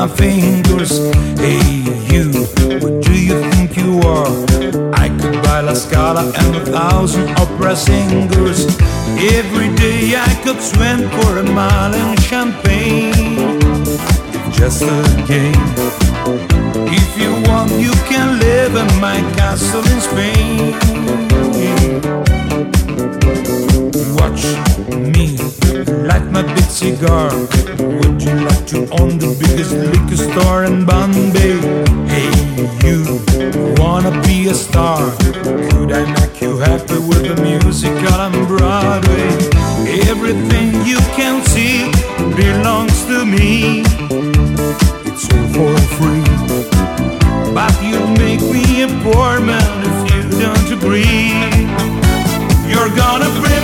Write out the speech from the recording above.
my fingers. Hey you, what do you think you are? I could buy La Scala and 1,000 opera singers. Every day I could swim for a mile in champagne. Just a game. If you want, you can live in my castle in Spain. Watch me light my big cigar. Would you like to own the biggest liquor store in Bombay? Hey you, wanna be a star? Could I make you happy with the musical on Broadway? Everything you can see belongs to me. It's all for free, but you'll make me a poor man if you don't agree. You're gonna bring